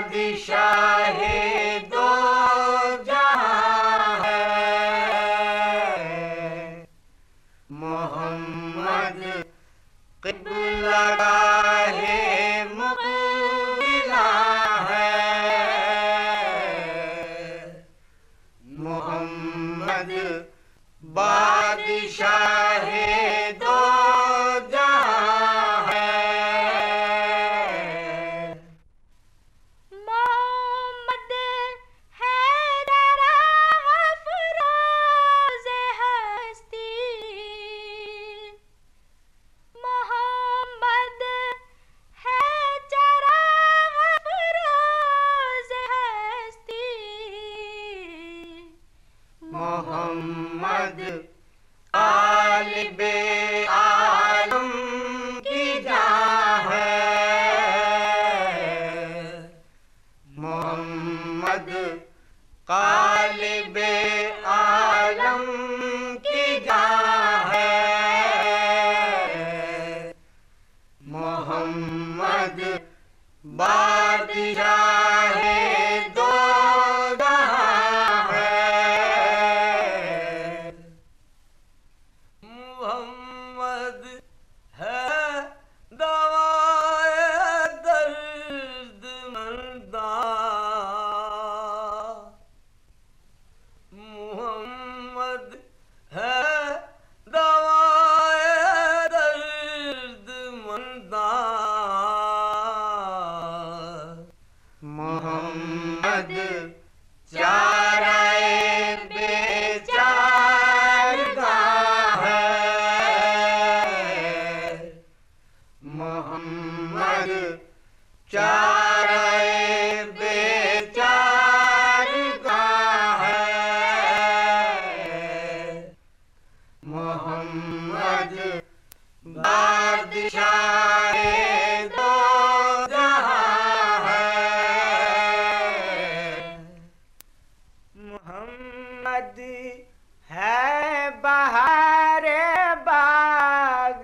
बादशाह दो जहां है मोहम्मद क़िबला है मुक़बिला है मोहम्मद बादशाह दो जहां है मोहम्मद हैदर अफरोज़ हस्ती मोहम्मद हैदर अफरोज़ हस्ती मोहम्मद ग़ालिबे आलम की जान है मोहम्मद ग़ालिबे आलम की जान है मोहम्मद बादशाह दो जहां है मोहम्मद है दवाए दर्द मंदा मोहम्मद है दवाए दर्द मंदा मोहम्मद चाराए बेचारगा है मोहम्मद चाराए बेचारगा है मोहम्मद बादशाह दो जहां है मोहम्मद है बहार बाग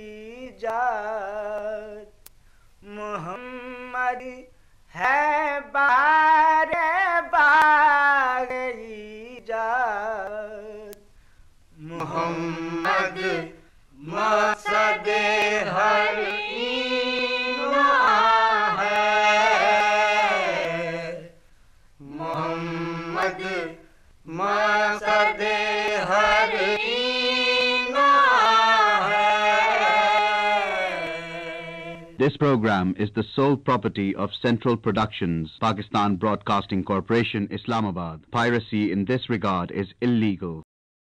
इजाद मोहम्मद है बहार बाग इजाद मोहम्मद मक़सद हर ईमा है मोहम्मद मक़सद हर ईमा है This program is the sole property of Central Productions, Pakistan Broadcasting Corporation, Islamabad. Piracy in this regard is illegal.